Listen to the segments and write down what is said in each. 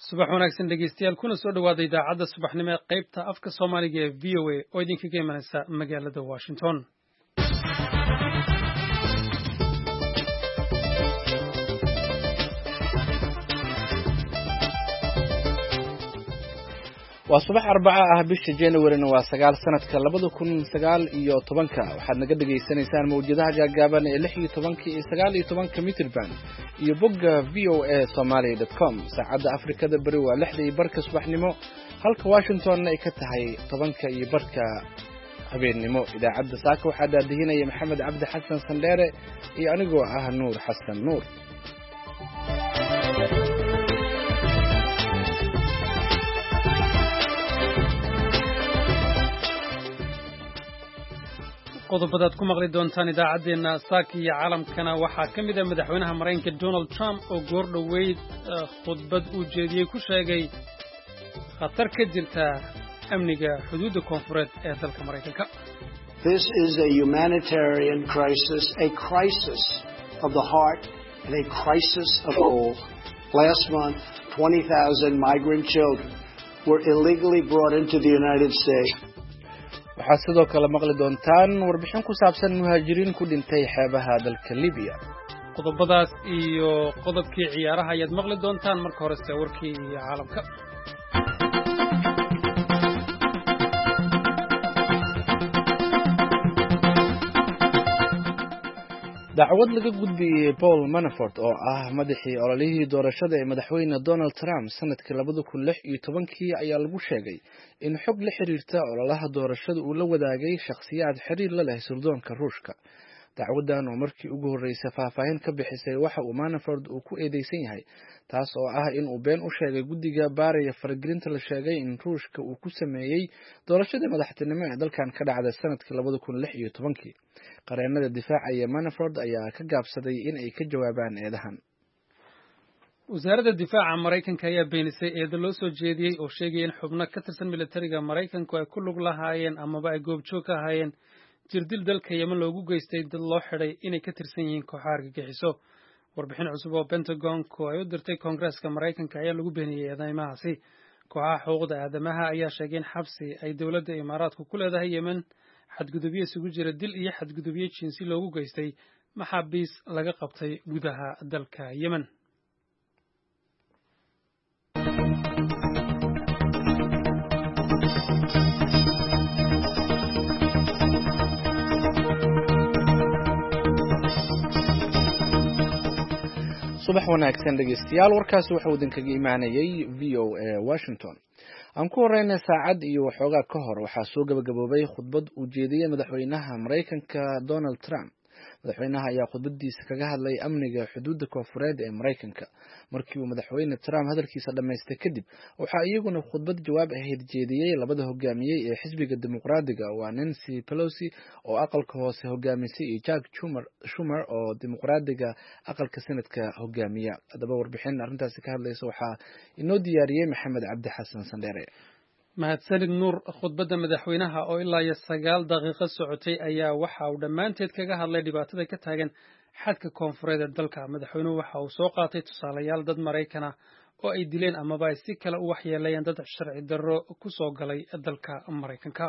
subax wanaagsan dhegeystayaal kuna soo dhawaada idaacadda subaxnimo ee qaybta afka Soomaaliga ee VOA oo idinkaga imanaysa magaalada Washington. waa subax Arbaca ah bisha January waa 9 sanadka 2019 waxaad naga dhageysanaysaan mawjadaha gaagaaban ee 16 iyo 19 mitir band iyo bogga voasomali.com saacada Afrikada bari waa 6:00 subaxnimo halka Washington ay ka tahay 10:00 habeenimo idaacadda saaka waxaa daadihinaya Maxamed Cabdi Xasan Sandheere iyo anigoo ah Nuur Xasan Nuur. qodobadaad ku maqli doontaan idaacadeena saaka iyo caalamkana waxaa ka mid ah madaxweynaha Mareykanka Donald Trump oo goor dhaweyd khudbad uu jeediyay ku sheegay khatar ka jirta amniga xuduudda koonfureed ee dalka Mareykanka. This is a humanitarian crisis, a crisis of the heart and a crisis of all. Last month, 20,000 migrant children were illegally brought into the United States. waxaad sidoo kale maqli doontaan warbixin ku saabsan muhaajiriin ku dhintay xeebaha dalka Liibiya. qodobadaas iyo qodobkii ciyaaraha ayaad maqli doontaan marka hore warkii caalamka. dacwad laga gudbiyay Paul Manafort oo ah madaxii ololihii doorashada ee madaxweyne Donald Trump sanadkii 2016 ayaa lagu sheegay in xog la xiriirta ololaha doorashada uu la wadaagay shakhsiyaad xiriir la leh sirdoonka Ruushka. dacwadan oo markii ugu horeysay faahfaahin ka bixisay waxa uu Manafort uu ku eedeysan yahay taas oo ah in uu been u sheegay guddiga baaraya faragelinta la sheegay in Ruushka uu ku sameeyay doorashada madaxtinimo ee dalkan ka dhacday sanadkii 2016. qareenada difaacaya Manafort ayaa ka gaabsaday in ay ka jawaabaan eedahan. wasaaradda difaaca Mareykanka ayaa beenisay eedo loo soo jeediyay oo sheegay in xubno ka tirsan militariga Mareykanku ay ku lug lahaayeen amaba ay goobjoog ka ahaayeen jirdil dalka Yemen loogu geystay dad loo xidhay inay ka tirsan yihiin kooxaha argagixiso. warbixin cusub oo Pentagon-ku ay u dirtay Koongareeska Mareykanka ayaa lagu beeniyay eedeymahaasi. kooxaha xuquuqda aadamaha ayaa sheegay in xabsi ay dowladda Imaaraadku ku leedahay Yemen xadgudubyo isugu jira dil iyo xadgudubyo jinsi loogu geystay maxaabiis laga qabtay gudaha dalka Yemen. subax wanaagsan dhegeystayaal warkaasi waxa uu idinkaga imaanayay VOA Washington. aan ku horeynay saacad iyo waxoogaa ka hor waxaa soo gabagaboobay khudbad uu jeediyay madaxweynaha Mareykanka Donald Trump. madaxweynaha ayaa khudbadiisa kaga hadlay amniga xuduudda koonfureed ee Mareykanka. markii uu madaxweyne Trump hadalkiisa dhameystay kadib waxa iyaguna khudbad jawaab ahayd jeediyay labada hogaamiyay ee xisbiga dimuqraadiga waa Nancy Pelosi oo aqalka hoose hogaamisay iyo Chuck Schumer oo dimuqraadiga aqalka sanadka hogaamiya. hadaba warbixin arrintaasi ka hadlaysa waxaa inoo diyaariyay Maxamed Cabdi Xasan Sandheere. mahadsanid Nuur. khudbadda madaxweynaha oo ilaa 9 daqiiqo socotay ayaa waxa uu dhammaanteed kaga hadlay dhibaatada ka taagan xadka koonfureed ee dalka. madaxweynuhu waxa uu soo qaatay tusaalayaal dad Mareykan ah oo ay dileen amaba ay si kale u waxyeelayeen dad sharci darro ku soo galay dalka Mareykanka.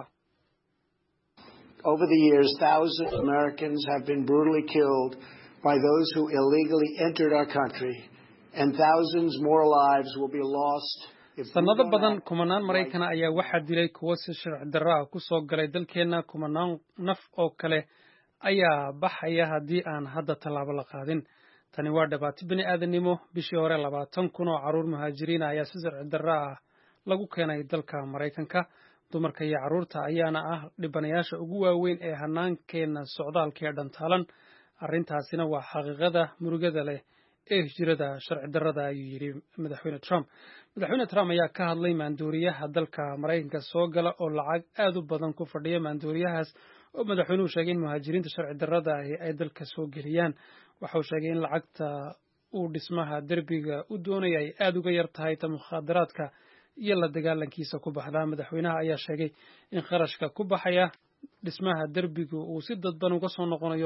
Over the years, thousands of Americans have been brutally killed by those who illegally entered our country, and thousands more lives will be lost. sanado badan kumanaan Mareykan ayaa waxaa dilay kuwa si sharci darro ah ku soo galay dalkeena. kumanaan naf oo kale ayaa baxaya haddii aan hadda tallaabo la qaadin. tani waa dhibaato bini'aadanimo. bishii hore 20,000 oo caruur muhaajiriin ayaa si sharci darro ah lagu keenay dalka Mareykanka. dumarka iyo carruurta ayaana ah dhibanayaasha ugu waaweyn ee hanaankeena socdaalka ee dhantaalan. arrintaasina waa xaqiiqada murugada leh ee hijrada sharci darrada ayuu yidhi madaxweyne Trump. madaxweyne Trump ayaa ka hadlay maandooriyaha dalka Mareykanka soo gala oo lacag aad u badan ku fadhiya maandooriyahaas oo madaxweynuhu sheegay in muhaajiriinta sharci darrada ay dalka soo geliyaan. waxa uu sheegay in lacagta uu dhismaha derbiga u doonaya ay aad uga yar tahay ta mukhaadaraadka iyo la dagaalankiisa ku baxda. madaxweynaha ayaa sheegay in kharashka ku baxaya dhismaha derbiga uu si dadban uga soo noqonayo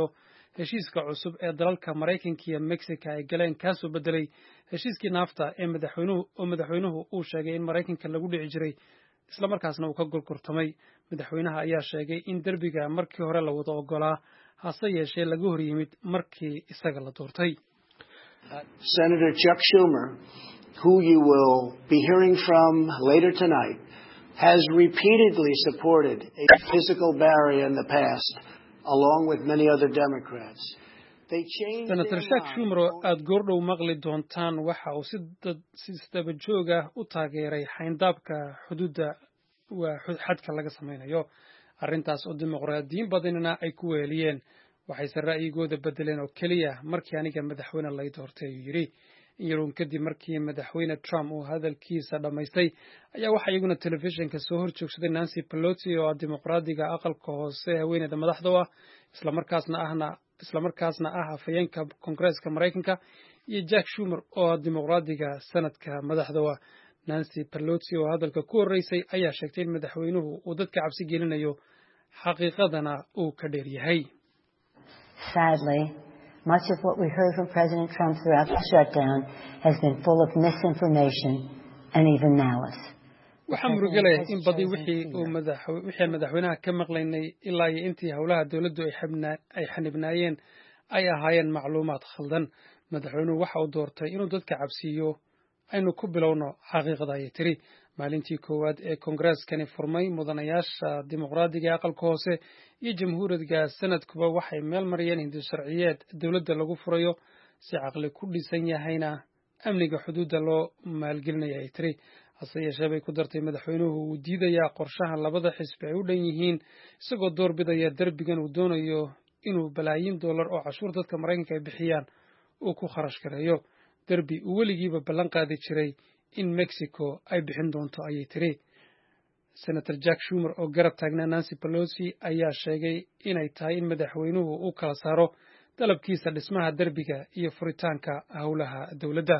heshiiska cusub ee dalalka Maraykanka iyo Mexico ay galeen kaasoo bedelay heshiiskii NAFTA ee madaxweynuhu uu sheegay in Maraykanka lagu dhici jiray isla markaasna uu ka gorgortamay. Madaxweynaha ayaa sheegay in derbiga markii hore la wada ogolaa hase yeeshee laga hor yimid markii isaga la doortay. Senator Chuck Schumer, who you will be hearing from later tonight, has repeatedly supported a physical barrier in the past, along with many other Democrats. Senator Chuck Schumer oo aad goordhow maqli doontaan waxa uu si daba joog ah u taageeray xayndaabka xuduudda xadka laga samaynayo. Arrintaas oo dimuqraadiyiin badanina ay ku weeliyeen waxayse ra'yigooda bedeleen oo keliya markii aniga madaxweyne lay doortay ayuu yidhi. In yaruun kadib markii madaxweyne Trump uu hadalkiisa dhammaystay ayaa waxaa iyaguna telefishinka soo horjoogsaday Nancy Pelosi oo ah dimuqraadiga aqalka hoose haweeneyda madaxda ah islamarkaasna ah afhayeenka Koongareeska Maraykanka iyo Jack Schumer oo ah dimuqraadiga sanadka madaxda ah. Nancy Pelosi oo hadalka ku horeysay ayaa sheegtay in madaxweynuhu uu dadka cabsi gelinayo xaqiiqadana uu ka dheer yahay. Sadly, much of what we heard from President Trump throughout the shutdown has been full of misinformation and even malice. Waxaa murugelaya in badi wixii madaxweynaha ka maqlaynay ilaa iyo intii howlaha dawladdu ay xanibnaayeen ay ahaayeen macluumaad khaldan. Madaxweynuhu waxa uu doortay inuu dadka cabsiiyo. Aynu ku bilowno xaqiiqada ay tiri. Maalintii koowaad ee Koongareskani furmay mudanayaasha dimuqraadiga ee aqalka hoose iyo jamhuuriga sanadkuba waxay meel mariyeen hindis sharciyeed dawladda lagu furayo si caqli ku dhisan yahayna amniga xuduudda loo maalgelinaya ay tiri. hase yeeshee bay ku dartay madaxweynuhu uu diidayaa qorshaha labada xisbi ay u dhan yihiin isagoo doorbidaya derbigan uu doonayo inuu balaayiin dollar oo cashuur dadka Maraykanka ay bixiyaan uu ku kharash gareeyo. derbi uu weligiiba ballan qaadi jiray in Mexico ay bixin doonto ayay tiri. Senator Jack Schumer oo garab taagnaa Nancy Pelosi ayaa sheegay inay tahay in madaxweynuhu uu kala saaro dalabkiisa dhismaha derbiga iyo furitaanka howlaha dawladda.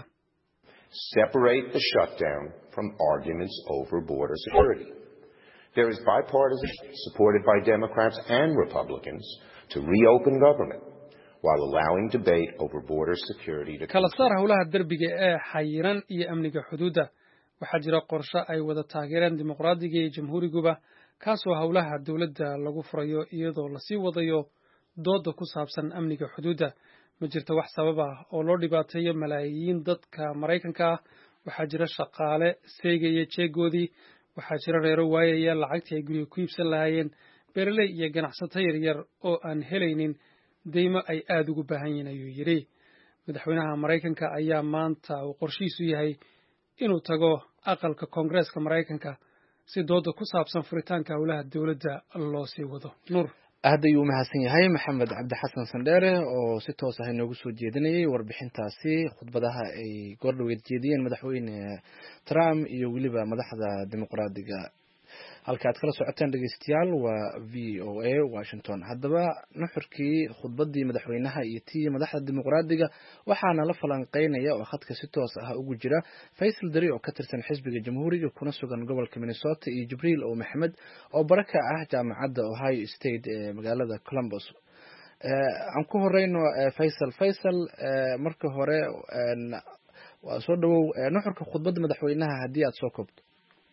Separate the shutdown from arguments over border security. There is bipartisan supported by Democrats and Republicans to reopen government while allowing debate over border security to kala saar howlaha derbiga ee xayiran iyo amniga xuduudda. waxaa jira qorshe ay wada taageereen dimuqraadiga iyo jamhuuriguba kaasoo howlaha dawladda lagu furayo iyadoo la sii wadayo dooda ku saabsan amniga xuduudda. ma jirto wax sabab ah oo loo dhibaateeyo malaayiin dadka Maraykanka ah. waxaa jira shaqaale seegaya jeegoodii, waxaa jira reero waayaya lacagtii ay guriga ku iibsan lahaayeen, beeraley iyo ganacsato yaryar oo aan helaynin deymo ay aad ugu baahan yihiin ayuu yidhi. madaxweynaha Maraykanka ayaa maanta uu qorshiisu yahay inuu tago aqalka Koongareeska Maraykanka si dooda ku saabsan furitaanka howlaha dawladda loo sii wado. Nuur aad ayuu mahadsan yahay Maxamed Cabdi Xasan Sandheere oo si toos ah inoogu soo jeedinayay warbixintaasi khudbadaha ay goordhaweed jeediyeen madaxweyne Trump iyo weliba madaxda dimuqraadiga. halka aad kala socotaan dhageystayaal waa VOA Washington. haddaba nuxurkii khudbadii madaxweynaha iyo tii madaxda dimuqraadiga waxaana la falanqeynaya oo khadka si toos ah ugu jira Faisal Dari oo ka tirsan xisbiga jamhuuriga kuna sugan gobolka Minnesota iyo Jibriil oo Maxamed oo baraka ah jaamacadda Ohio State ee magaalada Columbus. aan ku horeyno Faisal marka hore waa soo dhawow nuxurka khudbadda madaxweynaha haddii aad soo koobto.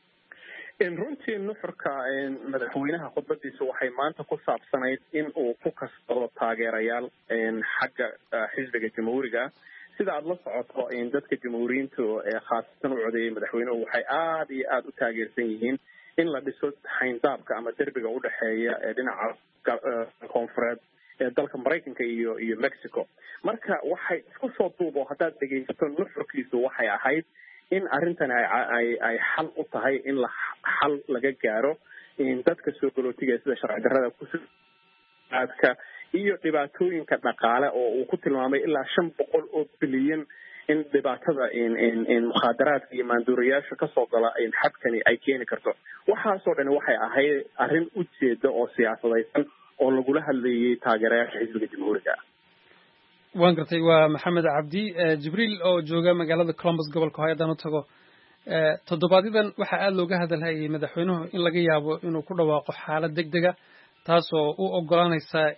runtii nuxurka madaxweynaha khudbadiisa waxay maanta ku saabsanayd in uu ku kasbado taageerayaal xagga xisbiga jamhuuriga. sida aad la socoto dadka jamhuuriyiintu ee khaasatan u codeeyay madaxweynuhu waxay aad iyo aad u taageersan yihiin in la dhiso xayndaabka ama derbiga u dhexeeya ee dhinaca koonfureed ee dalka Maraykanka iyo Mexico. marka waxay isku soo duubo haddaad dhegeysato nuxurkiisu waxay ahayd in arrintan ay xal u tahay in la xal laga gaaro in dadka soo galootiga sida sharci darrada ku aadka iyo dhibaatooyinka dhaqaale oo uu ku tilmaamay ilaa 500 oo bilyan in dhibaatada in mukhadaraadka iyo maanduuriyaasha ka soo gala in xadkani ay keeni karto. waxaasoo dhan waxay ahayd arrin ujeeda oo siyaasadaysan oo lagula hadlayay taageerayaasha xisbiga jamhuuriga. waan gartay waa Maxamed Cabdi. Jibriil oo jooga magaalada Columbus gobolka Ohio u tago. toddobaadyaddan waxaa aad looga hadalhayay madaxweynuhu in laga yaabo inuu ku dhawaaqo xaalad degdega taasoo u ogolaanaysa in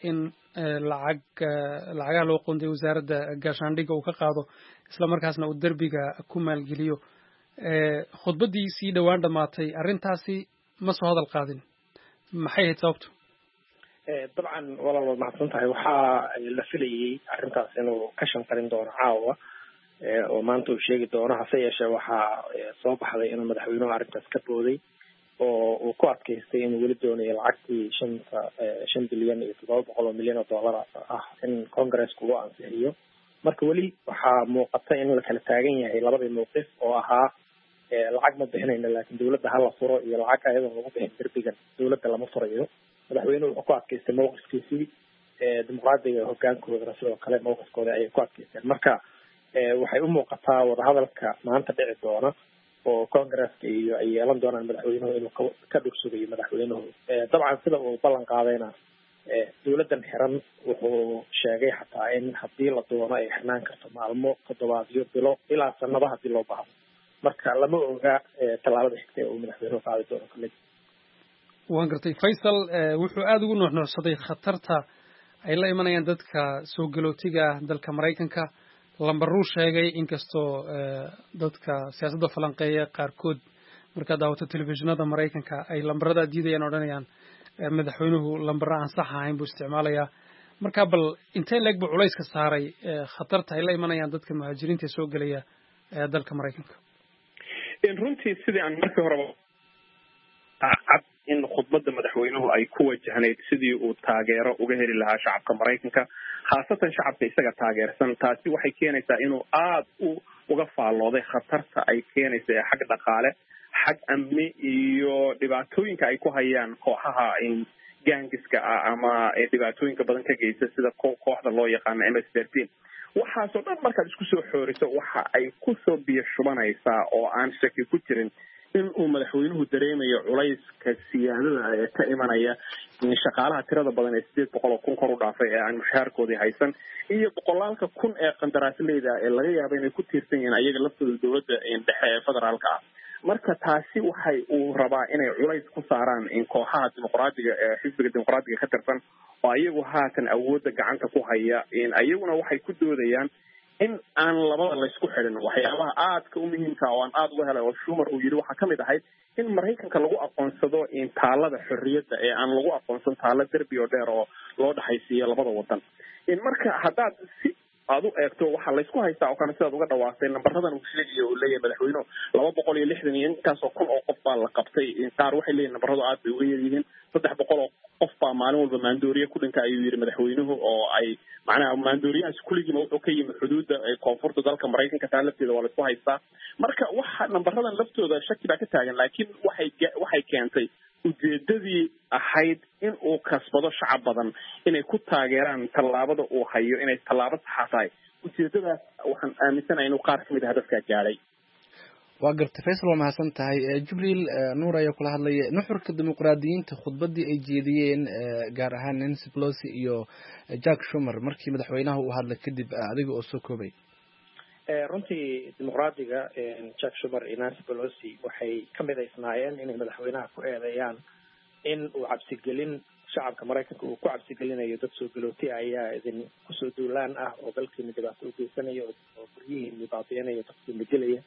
lacagaha loo qoonday wasaaradda gaashaandhigga uu ka qaado isla markaasna uu derbiga ku maalgeliyo khudbaddii sii dhowaan dhammaatay arrintaasi ma soo hadal qaadin maxay ahayd sababtu dabcan walaal waad mahadsan tahay waxaa la filayey arrintaas inuu ka shanqarin doono caawa oo maanta uu sheegi doono hase yeeshee waxaa soo baxday inuu madaxweynuhu arrintaas ka booday oo uu ku adkaystay inuu weli doonayo lacagtii 5 bilyan iyo 700 milyan oo dollar ah in congressku uu ansixiyo marka weli waxaa muuqata in la kala taagan yahay labadii mowqif oo ahaa lacag ma bixinayno laakiin dawladda hala furo iyo lacag ayadoo lagu bixin derbigan dawladda lama furayo madaxweynuhu wuxuu ku adkaystay mowqifkiisii dimuqraadiga hoggaankoodana sidoo kale mowqifkooda ayay ku adkaysteen marka waxay u muuqataa wadahadalka maanta dhici doona oo congresska iyo ay yeelan doonaan madaxweynuhu inuu ka dhursugayo madaxweynuhu dabcan sida uu ballan qaadayna dawladdan xiran wuxuu sheegay xataa in haddii la doono ay xirnaan karto maalmo toddobaadyo bilo ilaa sanado haddii loo baahdo marka lama oga tallaabada xigta uu madaxweynuhu qaadi doono kamid waan gartay faysal wuxuu aada ugu nuuxnuuxsaday khatarta ay la imanayaan dadka soo galootiga ah dalka maraykanka lambaruu sheegay inkastoo dadka siyaasadda falanqeeya qaarkood markaad daawato telefishinada maraykanka ay lambarada diidayaan odhanayaan madaxweynuhu lambara aan sax ahayn buu isticmaalayaa marka bal intee leeg buu culayska saaray khatarta ay la imanayaan dadka muhaajiriinta soo gelaya dalka maraykanka runtii sidii aan markii horeba cad in khudbadda madaxweynuhu ay ku wajahnayd sidii uu taageero uga heli lahaa shacabka maraykanka khaasatan shacabka isaga taageersan taasi waxay keenaysaa inuu aada uga faallooday khatarta ay keenaysa ee xag dhaqaale xag amni iyo dhibaatooyinka ay ku hayaan kooxaha gaangiska ah ama dhibaatooyinka badan ka geysta sida kooxda loo yaqaano MS-13 waxaasoo dhan markaad isku soo xooriso waxa ay kusoo biyo shubanaysaa oo aan shaki ku jirin in uu madaxweynuhu dareemayo culayska siyaadada ee ka imanaya shaqaalaha tirada badan ee 800,000 kor u dhaafay ee aan mushaharkoodii haysan iyo boqolaalka kun ee qandaraasleyda ee laga yaabo inay ku tiirsan yihiin ayaga laftooda dawladda dhexe ee federaalka ah marka taasi waxay uu rabaa inay culays ku saaraan kooxaha dimuqraadiga ee xisbiga dimuqraadiga ka tirsan oo ayagu haatan awoodda gacanta ku haya ayaguna waxay ku doodayaan in aan labada laysku xidhin waxyaabaha aadka u muhiimka oo aan aada uga helay oo Schumer uu yidhi waxaa kamid ahayd in maraykanka lagu aqoonsado taalada xorriyadda ee aan lagu aqoonsan taalo derbi oo dheer oo loo dhaxaysiiyo labada wadan marka haddaad si aad u eegto waxaa laysku haystaa oo kale sidaad uga dhawaastay nambaradan uu sheegayo uu leeyahay madaxweynuhu 260 iyo intaasoo kun oo qof baa la qabtay qaar waxay leeyihin nambaradu aad bay uga yaryihiin 300 oo qof baa maalin walba maandooriye ku dhinka ayuu yidhi madaxweynuhu oo ay macnaha maandooriyahaas kulligiiba wuxuu ka yimid xuduudda koonfurta dalka maraykanka taa lafteeda waa laysku haystaa marka waxa nambaradan laftooda shaki baa ka taagan laakiin waxay keentay ujeedadii ahayd in uu kasbado shacab badan inay ku taageeraan tallaabada uu hayo inay tallaabo saxa tahay ujeedadaas waxaan aaminsanahay inuu qaar kamid ah dadkaa gaadhay waa gartay faysal waa mahadsan tahay jibriil nuur ayaa kula hadlaya nuxurka dimuqraadiyiinta khudbaddii ay jeediyeen gaar ahaan Nancy Pelosi iyo Jack Schumer markii madaxweynaha uu hadlay kadib adiga oo soo koobay runtii dimuqraadiga Jack Schumer iyo Nancy Pelosi waxay ka midaysnaayeen inay madaxweynaha ku eedeeyaan in uu cabsigelin shacabka maraykanka uu ku cabsigelinayo dad soo galooti ayaa idin kusoo duulaan ah oo dalkiina dhibaato u geysanaya oo guryihiina baabi'inaya dadkiina gelaya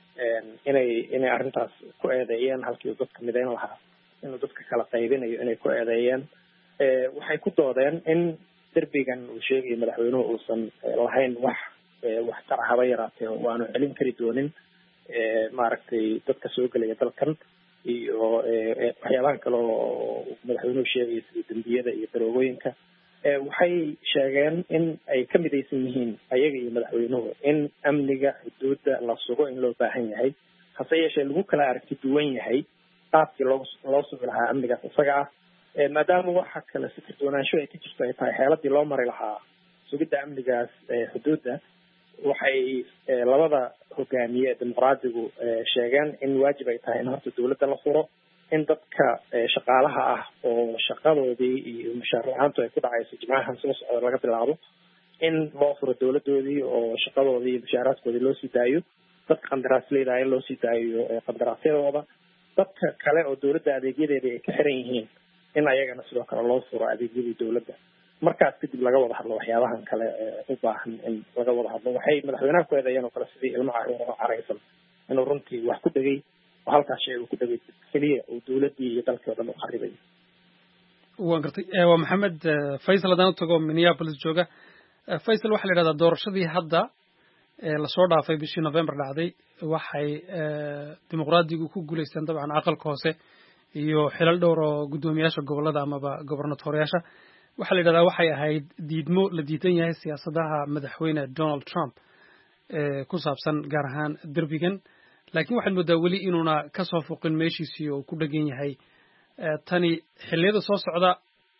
inay arrintaas ku eedeeyeen halkii uu dadka midayn lahaa inuu dadka kala qaybinayo inay ku eedeeyeen waxay ku doodeen in derbigan uu sheegayo madaxweynuhu uusan lahayn wax tar haba yaraatee oo aanu celin kari doonin maaragtay dadka soo gelaya dalkan iyo waxyaabaha kale oo madaxweynuhu sheegaya sida dembiyada iyo daroogooyinka waxay sheegeen in ay ka midaysan yihiin ayaga iyo madaxweynuhu in amniga xuduudda la sugo in loo baahan yahay hase yeeshee lagu kala aragti duwan yahay qaabkii loo sugi lahaa amnigaas isaga ah maadaama waxa kale si kardwanaansho ay ka jirto ay tahay xeeladii loo mari lahaa sugidda amnigaas xuduudda waxay labada hogaamiye dimuqraadigu sheegeen in waajib ay tahay in horta dawladda la furo in dadka shaqaalaha ah oo shaqadoodii iyo mushaar la-aantu ay ku dhacayso jimcahan soo socda laga bilaabo in loo furo dawladoodii oo shaqadoodii iyo mushaaraadkoodii loo sii daayo dadka qandaraasleyda in loo sii daayo qandaraasyadooda dadka kale oo dawladda adeegyadeeda ay ka xiran yihiin in ayagana sidoo kale loo furo adeegyadii dawladda markaas kadib laga wada hadlo waxyaabahan kale u baahan in laga wada hadlo. waxay madaxweynaha ku eedeeyeen oo kale sidii ilmo caruur oo caraysan inuu runtii wax ku dhegay oo halkaas shay uu ku dhegay keliya uu dowladdii iyo dalkii oo dhan u qaribay. waan gartay waa maxamed faysal haddaan u tago minneapolis jooga. faysal waxaa la yidhahdaa doorashadii hadda lasoo dhaafay bishii November dhacday waxay dimuqraadigu ku guuleysteen dabcan aqalka hoose iyo xilal dhowr oo guddoomiyaasha gobolada amaba gobornatooryaasha. waxaa la yidhahdaa waxay ahayd diidmo la diidan yahay siyaasadaha madaxweyne Donald Trump ku saabsan gaar ahaan derbigan, laakiin waxaad moodaa weli inuuna ka soo foqin meeshiisii oo ku dhegan yahay. tani xilliyada soo socda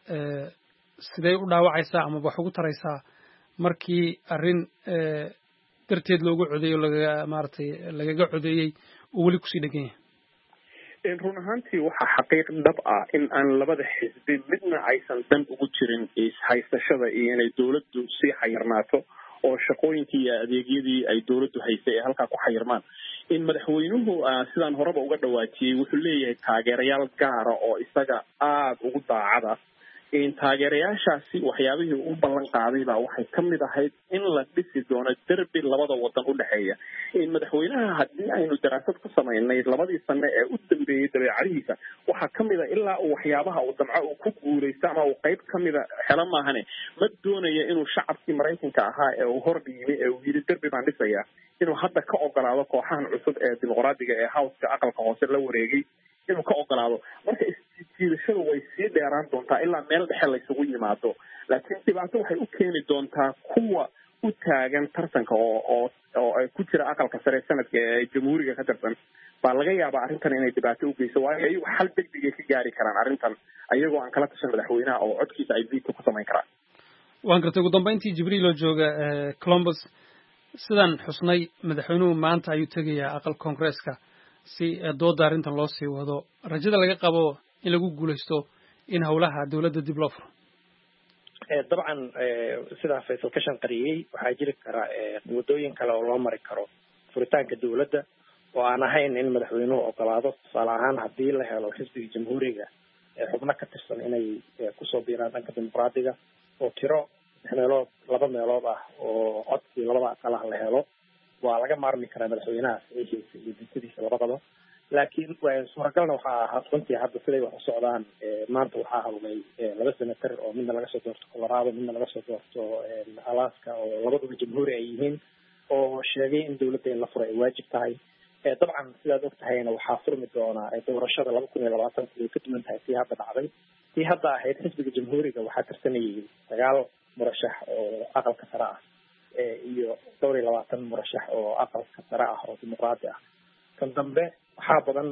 sidee u dhaawacaysaa ama wax ugu taraysaa markii arrin darteed loogu codeeyo lagaga codeeyey oo weli kusii dhegan yahay? run ahaantii waxaa xaqiiq dhab ah in aan labada xisbi midna aysan dan ugu jirin ishaysashada iyo inay dowladdu sii xayirnaato oo shaqooyinkii iyo adeegyadii ay dowladdu haysay ee halkaa ku xayirmaan. in madaxweynuhu sidaan horeba uga dhawaajiyey wuxuu leeyahay taageerayaal gaara oo isaga aada ugu daacada. taageerayaashaasi waxyaabihii u ballan qaaday baa waxay ka mid ahayd in la dhisi doono derbi labada wadan u dhexeeya. madaxweynaha haddii aynu daraasad ku samaynay labadii sano ee u dambeeyey dabeecadihiisa waxaa ka mid a ilaa uu waxyaabaha uu damco uu ku guuraysto ama uu qayb ka mida helo maahane ma doonaya inuu shacabkii maraykanka ahaa ee uu hordhiibay ee uu yidhi derbi baan dhisaya inuu hadda ka ogolaado kooxahan cusub ee dimuqraadiga ee howska aqalka hoose la wareegay inuu ka ogolaado. marka isjiidashadu way sii dheeraan doontaa ilaa meel dhexe laysugu yimaado, laakiin dhibaato waxay u keeni doontaa kuwa u taagan tartanka oo ku jira aqalka sare sanadka ee jamhuuriga ka tirsan baa laga yaabaa arrintan inay dhibaato u geyso, waayo ayagu xal degdegay ka gaari karaan arrintan ayagoo aan kala tashan madaxweynaha oo codkiisa ay veto ku samayn karaan. waan gartay ugu dambeyntii jibriil oo jooga Columbus, sidaan xusnay madaxweynuhu maanta ayuu tegayaa aqal Congress-ka si dooda arrintan loo sii wado. rajada laga qabo in lagu guuleysto in howlaha dowladda dib loo furo? dabcan sidaa faysal ka shanqariyey waxaa jiri kara wadooyin kale oo loo mari karo furitaanka dowladda oo aan ahayn in madaxweynuhu ogolaado. tusaale ahaan haddii la helo xisbiga jamhuuriga xubno ka tirsan inay kusoo biiraan dhanka dimuqraadiga oo tiro 2 meelood ah oo codkii labada aqal ah la helo, waa laga maarmi karaa madaxweynaha saxiixiisa iyo dintadiisa labadaba. laakiin suuragalna waxaa ahaa runtii hadda siday wax u socdaan maanta waxaa hadlay 2 senator oo midna laga soo doorto Colorado midna laga soo doorto Alaska oo labaduba jamhuuri ay yihiin oo sheegay in dowladda in la furo ay waajib tahay. dabcan sidaad og tahayna waxaa furmi doona doorashada 2020 way ka duwan tahay tii hadda dhacday. tii hadda ahayd xisbiga jamhuuriga waxaa tirsanayay 9 murashax oo aqalka sare ah iyo 22 murashax oo aqalka sare ah oo dimuqraadi ah. kan dambe waxaa badan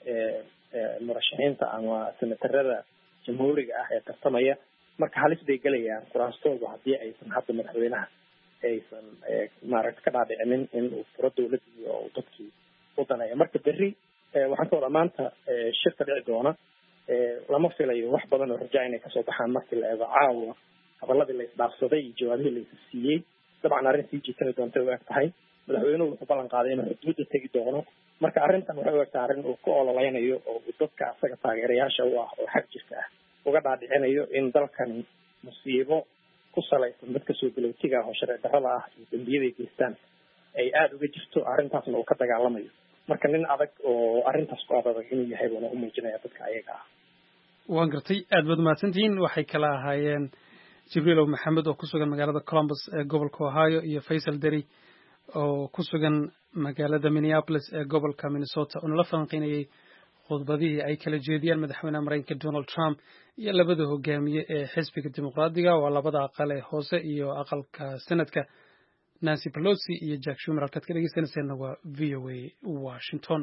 murashaxiinta ama senatarada jamhuuriga ah ee tartamaya, marka halis bay gelayaan kuraastooda haddii aysan hadda madaxweynaha aysan maaragta ka dhaadhicinin in uu furo dowladdii oo uu dadkii u daneeyo. marka berri waxaan ka wadaa maanta shirka dhici doona lama filayo wax badan oo rajaa inay kasoo baxaan markii la eego caawa hadalladii la isdhaafsaday iyo jawaabihii la is siiyey. dabcan arrin sii jiitami doonta u eg tahay. madaxweynuhu wuxuu ballan qaaday inuu xuduudda tegi doono, marka arrintan waxay u egtahay arrin uu ku ololeynayo oo uu dadka asaga taageerayaasha u ah oo xag jirka ah uga dhaadhicinayo in dalkani musiibo ku salaysan dadka soo galowtiga ah oo sharci darrada ah iyo dembiyaday geystaan ay aada uga jirto, arrintaasna uu ka dagaalamayo. marka nin adag oo arrintaas ku adag inuu yahay buuna u muujinaya dadka ayaga ah. waan gartay, aad baad mahadsantihiin. waxay kala ahaayeen jibriil maxamed oo ku sugan magaalada Columbus ee gobolka Ohio iyo Faysal Deri oo ku sugan magaalada Minneapolis ee gobolka Minnesota oo la falanqeynayay khudbadihii ay kala jeediyeen madaxweynaha Mareykanka Donald Trump iyo labada hogaamiye ee xisbiga dimuqraadiga waa labada aqal ee hoose iyo aqalka Senadka Nancy Pelosi iyo Jack Schumer. halkaad ka dhegeysanaysaana waa VOA Washington.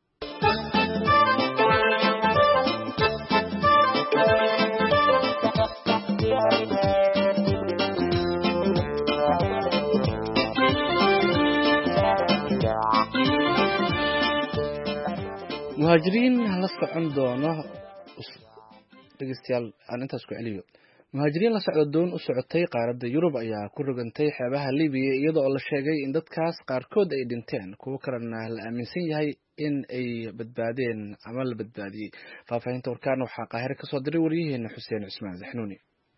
muhaajiriin la socon doono dhegeystayaal aan intaas ku celiyo. muhaajiriin la socda doon u socotay qaaradda Yurub ayaa ku rogantay xeebaha Liibiya iyadoo la sheegay in dadkaas qaarkood ay dhinteen, kuwo kalena la aaminsan yahay in ay badbaadeen ama la badbaadiyey. faahfaahinta warkaan waxaa Qaahire ka soo diray wariyaheena Xuseen Cismaan Zaxnuuni.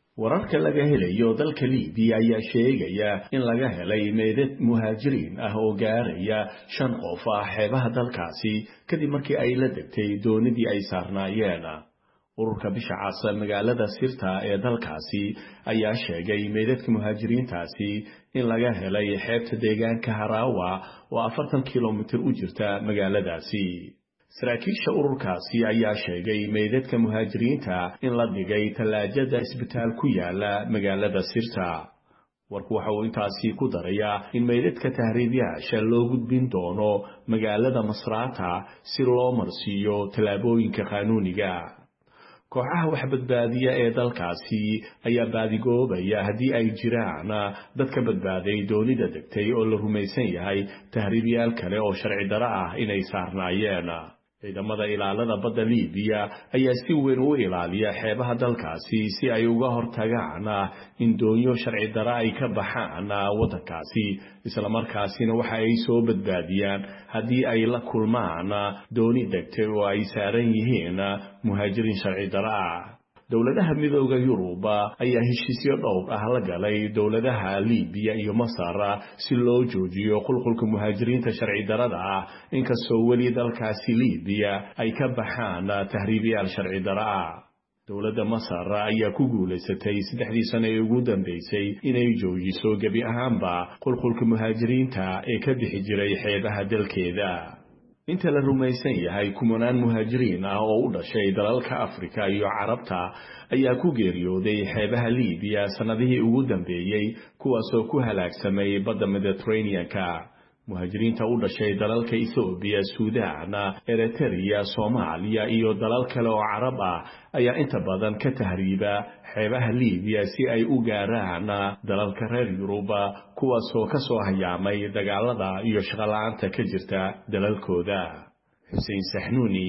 wararka laga helayo dalka Liibiya ayaa sheegaya in laga helay meydad muhaajiriin ah oo gaaraya 5 qof ah xeebaha dalkaasi kadib markii ay la degtay doonidii ay saarnaayeen. ururka bisha cas magaalada Sirta ee dalkaasi ayaa sheegay meydadka muhaajiriintaasi in laga helay xeebta deegaanka Harawa oo 40 kiiloomitir u jirta magaaladaasi. saraakiisha ururkaasi ayaa sheegay meydadka muhaajiriinta in la dhigay talaajada isbitaal ku yaala magaalada Sirta. warku waxa uu intaasi ku darayaa in meydadka tahriibayaasha loo gudbin doono magaalada Masrata si loo marsiiyo talaabooyinka qaanuuniga. kooxaha wax badbaadiya ee dalkaasi ayaa baadigoobaya haddii ay jiraan dadka badbaaday doonida degtay oo la rumaysan yahay tahriibayaal kale oo sharci darro ah inay saarnaayeen. ciidamada ilaalada badda Liibiya ayaa si weyn u ilaaliya xeebaha dalkaasi si ay uga hortagaan in doonyo sharci darro ay ka baxaan waddankaasi, isla markaasina waxa ay soo badbaadiyaan haddii ay la kulmaan dooni degtay oo ay saaran yihiin muhaajiriin sharci darro ah. dowladaha midowga Yurub ayaa heshiisyo dhowr ah la galay dowladaha Liibiya iyo Masar si loo joojiyo qulqulka muhaajiriinta sharci darrada ah, inkastoo weli dalkaasi Liibiya ay ka baxaan tahriibayaal sharci darro ah. dowladda Masar ayaa ku guuleysatay 3 sano ee ugu dambeysay inay joojiso gabi ahaanba qulqulka muhaajiriinta ee ka bixi jiray xeebaha dalkeeda. inta la rumaysan yahay kumanaan muhaajiriin ah oo u dhashay dalalka Afrika iyo Carabta ayaa ku geeriyooday xeebaha Liibiya sanadihii ugu dambeeyay, kuwaas oo ku halaagsamay badda Mediterranean-ka. muhaajiriinta u dhashay dalalka Ethiopia, Suudaan, Eritrea, Soomaaliya iyo dalal kale oo Carab ah ayaa inta badan ka tahriiba xeebaha Liibiya si ay u gaaraan dalalka reer Yurub, kuwaas oo ka soo hayaamay dagaalada iyo shaqo la'aanta ka jirta dalalkooda. Xuseen Saxnuuni,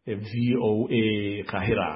VOA, Qaahira.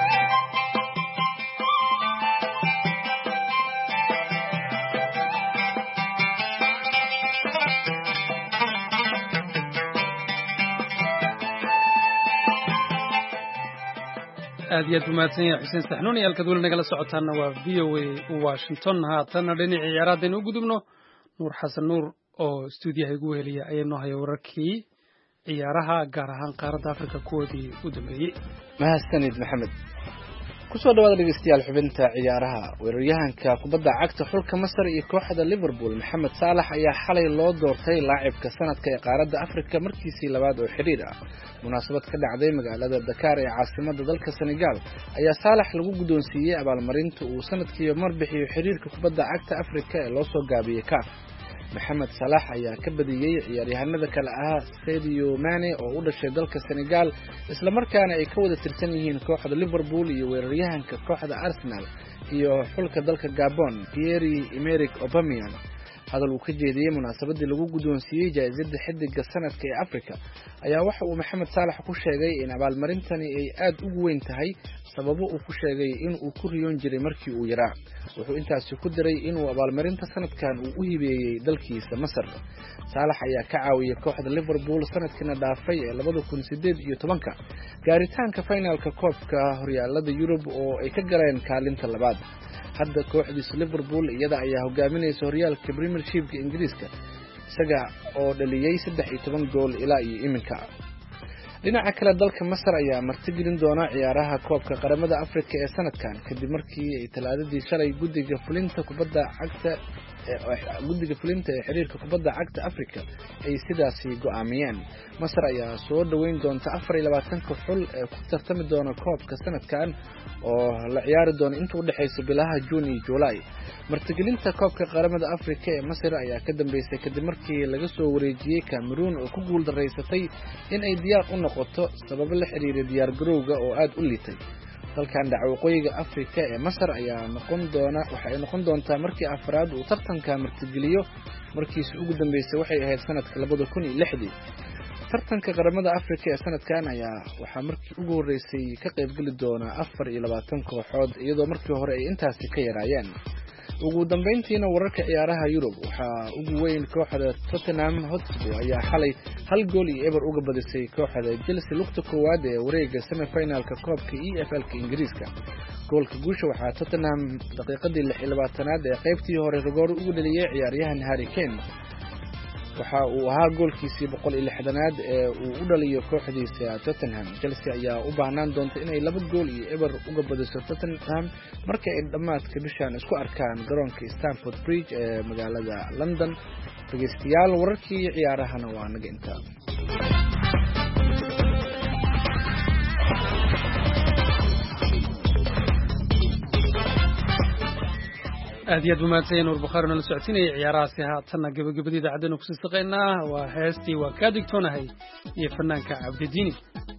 aad iyo aad umahadsan yahay xuseen saxnuuni. halkaad weli nagala socotaana waa VOA Washington. haatana dhinacii ciyaaraadaynu u gudubno. nuur xasan nuur oo stuudiyaha igu weheliya ayaa noo haya wararkii ciyaaraha, gaar ahaan qaaradda Afrika kuwoodii u dambeeyey. mahadsanid maxamed. kusoo dhawaada dhegeystayaal xubinta ciyaaraha. weeraryahanka kubadda cagta xulka Masar iyo kooxda Liverpool Mohamed Salah ayaa xalay loo doortay laacibka sanadka ee qaaradda Afrika markiisii labaad oo xiriir ah. munaasabad ka dhacday magaalada Dakar ee caasimadda dalka Senegal ayaa Salah lagu guddoonsiiyey abaalmarinta uu sanadkii mar bixiyo xiriirka kubadda cagta Afrika ee loo soo gaabiyey CAF. Mohamed Salah ayaa ka badiyay ciyaaryahanada kale ah Sadio Mane oo u dhashay dalka Senegal, isla markaana ay ka wada tirsan yihiin kooxda Liverpool, iyo weeraryahanka kooxda Arsenal iyo xulka dalka Gabon Pierre-Emerick Aubameyang. hadal uu ka jeediyay munaasabadii lagu guddoonsiiyey jaa'izada xidiga sanadka ee Afrika ayaa waxa uu Mohamed Salah ku sheegay in abaalmarintani ay aad ugu weyn tahay, sababo uu ku sheegay in uu ku riyoon jiray markii uu yaraa. wuxuu intaasi ku daray in uu abaalmarinta sanadkan uu u hibeeyay dalkiisa Masar. Salah ayaa ka caawiyay kooxda Liverpool sanadkina dhaafay ee 2018 gaaritaanka finalka koobka horyaalada Yurub oo ay ka galeen kaalinta labaad. hadda kooxdiisa Liverpool iyada ayaa hogaaminaysa horyaalka Premiership Ingiriiska, isaga oo dhaliyay 13 gool ilaa iyo iminka. dhinaca kale dalka Masar ayaa martigelin doona ciyaaraha koobka qaramada Afrika ee sanadkan kadib markii ay talaadadii shalay guddiga fulinta ee xiriirka kubadda cagta Afrika ay sidaasi go'aamiyeen. Masar ayaa soo dhaweyn doonta 24 xul ee ku tartami doona koobka sanadkan oo la ciyaari doona inta u dhaxaysa bilaha June iyo July. martigelinta koobka qaramada Afrika ee Masar ayaa ka dambeysay kadib markii laga soo wareejiyay Cameroon oo ku guul dareysatay in ay diyaar u noqoto sabab la xiriira diyaar garowga oo aad u liitay. dalkan dhaca waqooyiga Afrika ee Masar ayaa waxay noqon doontaa markii afraad uu tartanka martigeliyo. markiisii ugu dambeysay waxay ahayd sanadka 2006. tartanka qaramada Afrika ee sanadkan ayaa waxaa markii ugu horeysay ka qayb gali doona 24 kooxood, iyadoo markii hore ay intaasi ka yaraayeen. ugu dambeyntiina wararka ciyaaraha Yurub waxaa ugu weyn kooxda Tottenham Hotspur ayaa xalay 1-0 uga badisay kooxda Chelsea lugta koowaad ee wareegga semi-finalka koobka EFL-ka Ingiriiska. goolka guusha waxaa Tottenham daqiiqadii 26aad ee qaybtii hore rogoor ugu dhaliyay ciyaaryahan Harry Kane. waxa uu ahaa goolkiisii 160aad ee uu u dhaliyo kooxdiisa Tottenham. Chelsea ayaa u baahnaan doonta inay 2-0 uga badiso Tottenham marka ay dhamaadka bishan isku arkaan garoonka Stamford Bridge ee magaalada London. dhageystayaal wararkii ciyaarahana waa naga intaa. aad iyo aad u mahadsanyiin Nuur Bukhaari nala socodsiinaya ciyaarahaasi haatanna gabagabadii idaacaddeenu kusii shaqaynaa waa heestii waa kaa digtoonahay iyo fanaanka Cabdidiini.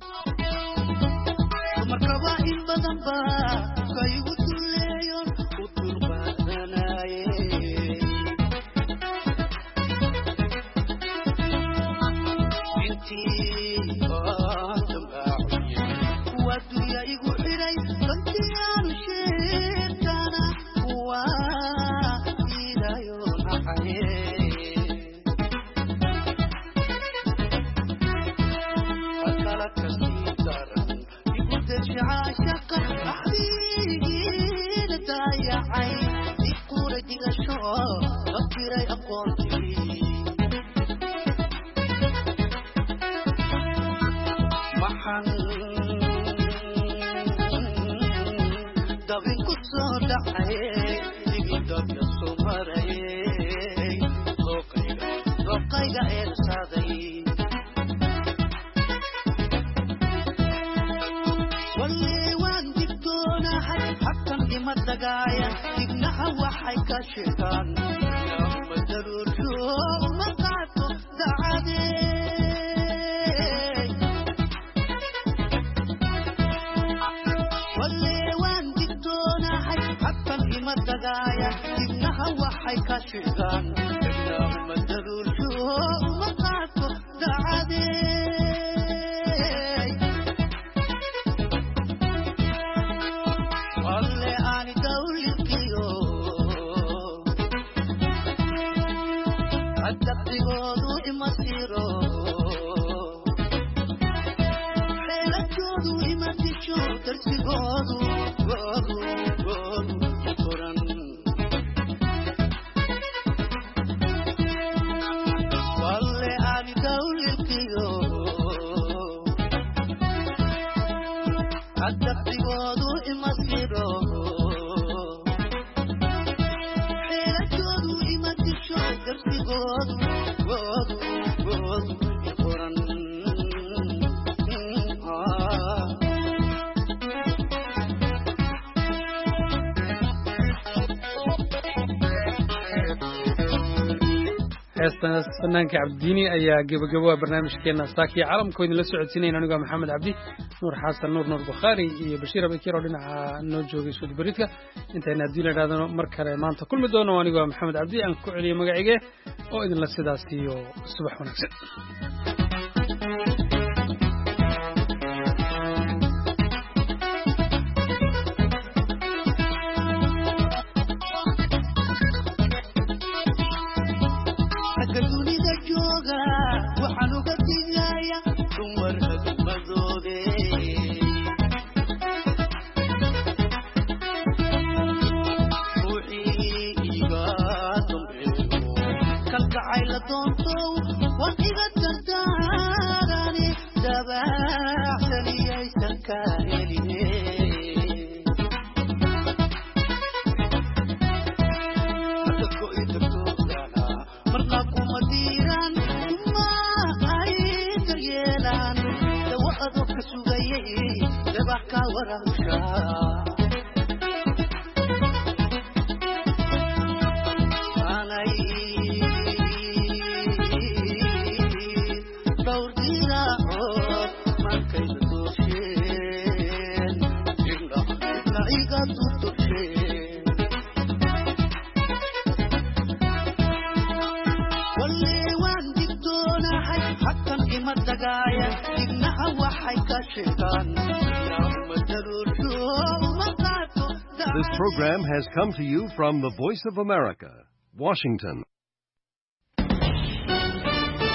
fanaanka Cabdidiini ayaa gabagabo barnaamijkeena saaki caalamka idin la socodsiinayna aniga Maxamed Cabdi Nuur Xasan Nuur Bukhaari iyo Bashiir Abikir oo dhinaca noo joogay soo baridka intayna diin raadano mar kale maanta kulmi doono aniga Maxamed Cabdi aan ku celiyo magacayga oo idin la sidaas iyo subax wanaagsan. This program has come to you from the Voice of America, Washington.